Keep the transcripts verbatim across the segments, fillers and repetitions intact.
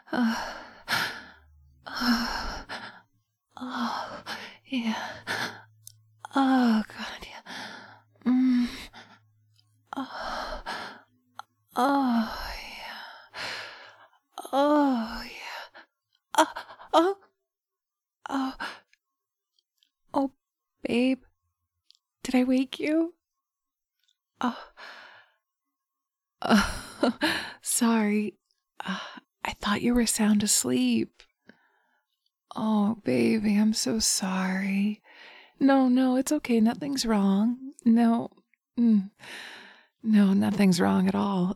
Uh, uh, oh, yeah. Oh, God, yeah. Mm. Oh, oh, yeah. Oh, yeah. Oh, oh, oh, oh, babe. Did I wake you? Oh, oh, sorry. Uh, I thought you were sound asleep. Oh, baby, I'm so sorry. No, no, it's okay. Nothing's wrong. No, mm, no, nothing's wrong at all.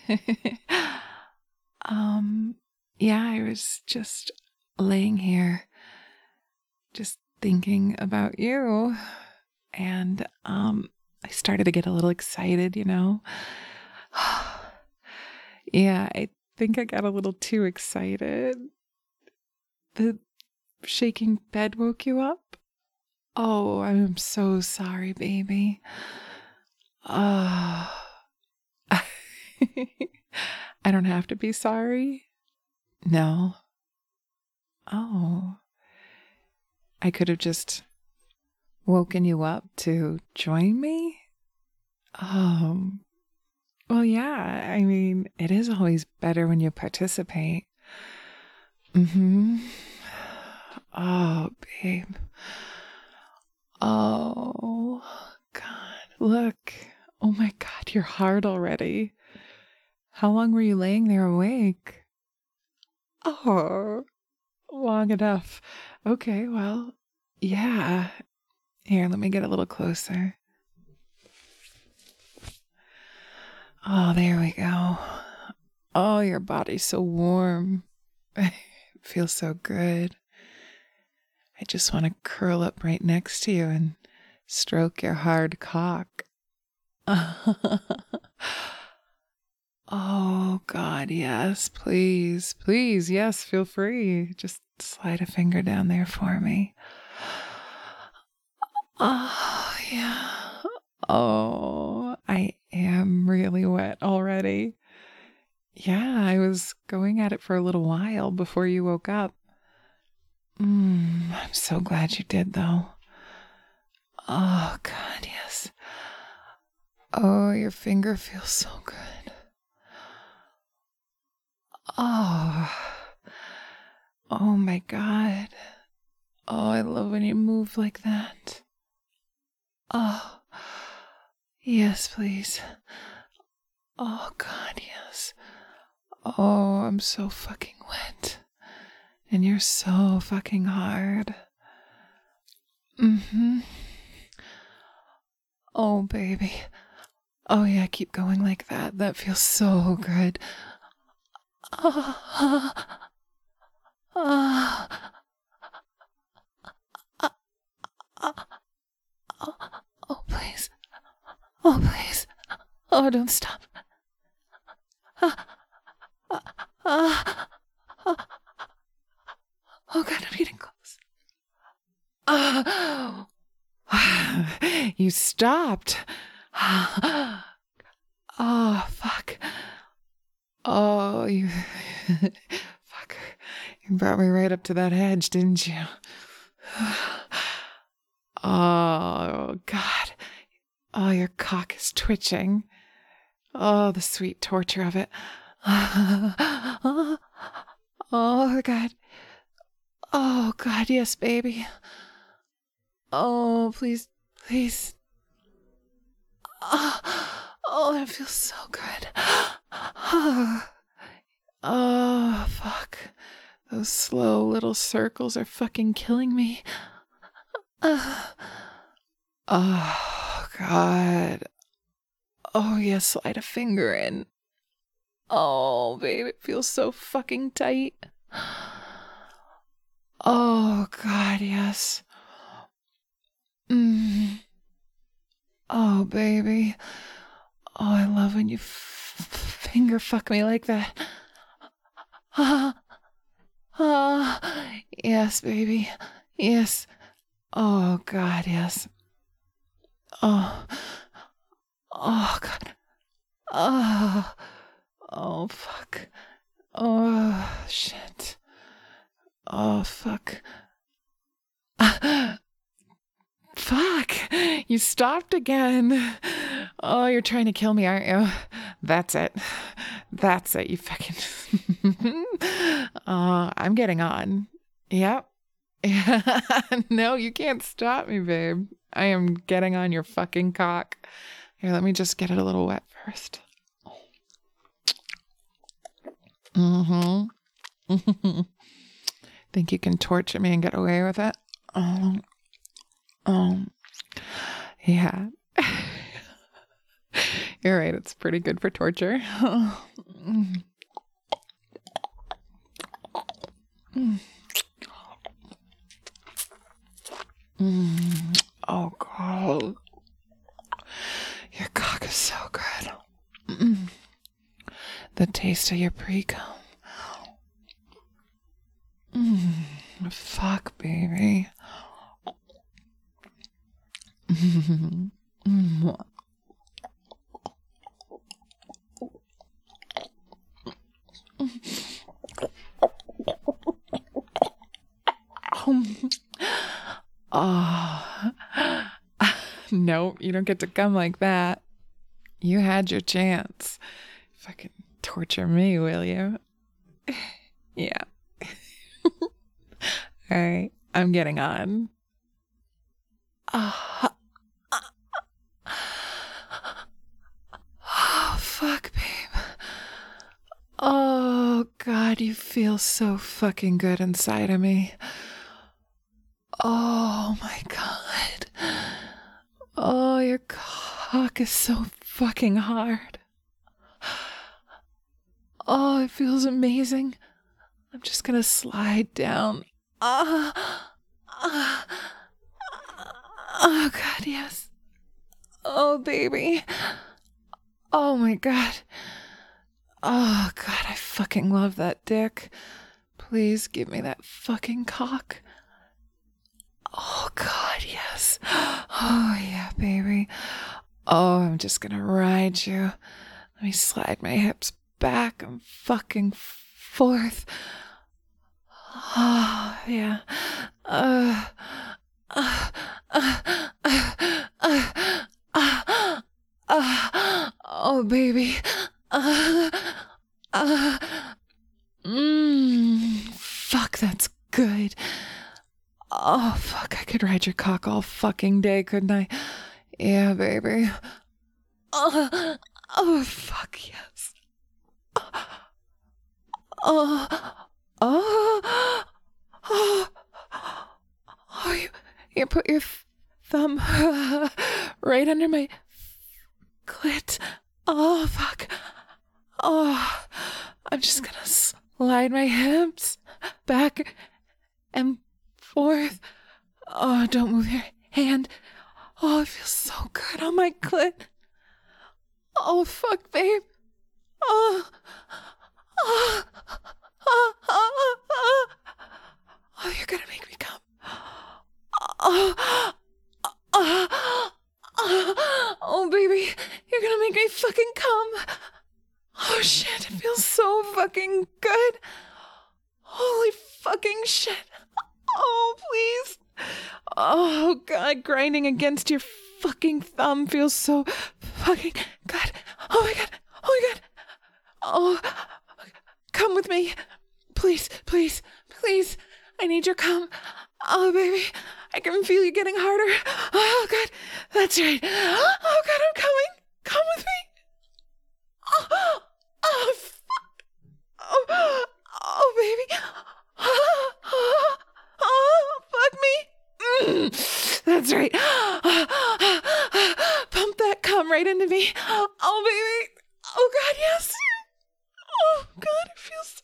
um, yeah, I was just laying here, just thinking about you, and um, I started to get a little excited, you know. Yeah, I think I got a little too excited. The shaking bed woke you up? Oh, I'm so sorry, baby. Oh. I don't have to be sorry? No. Oh. I could have just woken you up to join me? Um. Well, yeah, I mean, it is always better when you participate. Mm-hmm. Oh, babe. Oh, God. Look. Oh my God, you're hard already. How long were you laying there awake? Oh, long enough. Okay, well, yeah. Here, let me get a little closer. Oh, there we go. Oh, your body's so warm. It feels so good. I just want to curl up right next to you and stroke your hard cock. Oh, God, yes, please, please, yes, feel free. Just slide a finger down there for me. Oh, yeah. Oh, I am really wet already. Yeah, I was going at it for a little while before you woke up. Mm, I'm so glad you did, though. Oh, God, yes. Oh, your finger feels so good. Oh, oh my God. Oh, I love when you move like that. Oh, yes, please. Oh, God, yes. Oh, I'm so fucking wet. And you're so fucking hard. Mm-hmm. Oh, baby. Oh, yeah, keep going like that. That feels so good. Oh, oh, oh, oh, oh, oh, please. Oh, please. Oh, don't stop. Oh, oh, oh, oh, oh God, I'm getting close. Oh, you stopped. Oh, fuck. Oh, you. Fuck. You brought me right up to that edge, didn't you? Oh, God. Oh, your cock is twitching. Oh, the sweet torture of it. Oh, God. Oh, God, yes, baby. Oh, please, please. Oh, oh, that feels so good. Oh, fuck. Those slow little circles are fucking killing me. Oh, God. Oh, yeah, slide a finger in. Oh, babe, it feels so fucking tight. Oh, God, yes. Mm. Oh, baby. Oh, I love when you f- finger fuck me like that. Ah, ah, yes, baby. Yes. Oh, God, yes. Oh, oh, God. Oh, oh, fuck. Oh, shit. Oh, fuck. Fuck. You stopped again. Oh, you're trying to kill me, aren't you? That's it. That's it, you fucking... uh, I'm getting on. Yep. Yeah. No, you can't stop me, babe. I am getting on your fucking cock. Here, let me just get it a little wet first. Mm-hmm. Think you can torture me and get away with it? Um, um, yeah. You're right, it's pretty good for torture. Mm. Oh, God. Your cock is so good. Mm. The taste of your pre-cum. Mm. Fuck, baby. Mm. Mm. Oh. Nope, you don't get to come like that. You had your chance. Fucking torture me, will you? Yeah. All right, I'm getting on. Oh, oh, fuck, babe. Oh, God, you feel so fucking good inside of me. Oh, my God. Oh, your cock is so fucking hard. Oh, it feels amazing. I'm just gonna slide down. Ah, ah, oh, God, yes. Oh, baby. Oh, my God. Oh, God, I fucking love that dick. Please give me that fucking cock. Oh, God, yes. Oh, yeah, baby. Oh, I'm just gonna ride you. Let me slide my hips back and fucking forth. Oh, yeah. Uh, uh, uh, uh, uh, uh, uh, oh, baby. Uh, uh, mm, fuck, that's good. Oh, fuck, I could ride your cock all fucking day, couldn't I? Yeah, baby. Oh, oh, fuck, yes. Oh, oh, oh, oh, you, you put your thumb right under my clit. Oh, fuck. Oh, I'm just gonna slide my hips back and forth. Oh, don't move your hand. Oh, it feels so good on my clit. Oh, fuck, babe. Oh, oh, oh, oh, oh. Oh, you're gonna make me come. Oh, oh, oh, oh, baby, you're gonna make me fucking come. Oh, shit, it feels so fucking good. Holy fucking shit. Oh, please. Oh, God, grinding against your fucking thumb feels so fucking good. Oh, my God. Oh, my God. Oh, come with me. Please, please, please. I need your cum. Oh, baby. I can feel you getting harder. Oh, God. That's right. Oh, God, I'm coming. Come with me. Oh, oh, fuck. Oh, oh, baby. Oh, oh, oh, fuck me. Mm, that's right. Pump that cum right into me. Oh, baby. Oh, God, yes. Oh, God, it feels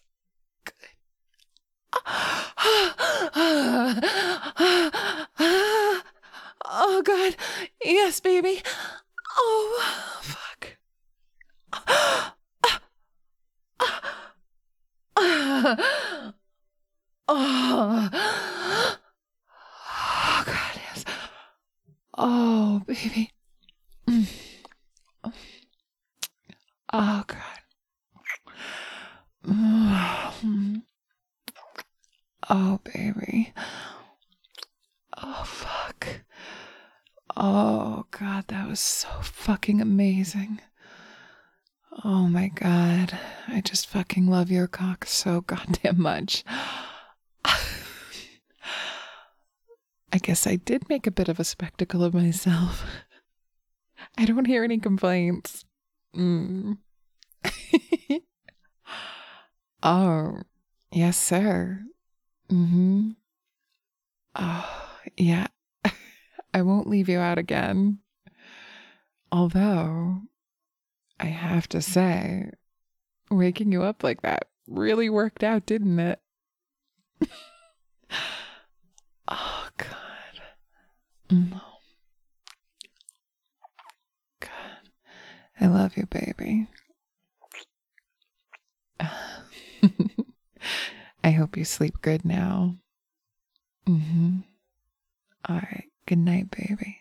oh, God. Yes, baby. Oh, fuck. Oh, oh, God, yes. Oh, baby. Oh, God. Oh, baby. Oh, fuck. Oh, God, that was so fucking amazing. Oh my God. I just fucking love your cock so goddamn much. I guess I did make a bit of a spectacle of myself. I don't hear any complaints. Mm. Oh, yes, sir. Mm-hmm. Oh, yeah. I won't leave you out again. Although, I have to say, waking you up like that really worked out, didn't it? Oh, God. Mm. God. I love you, baby. I hope you sleep good now. Mm-hmm. All right. Good night, baby.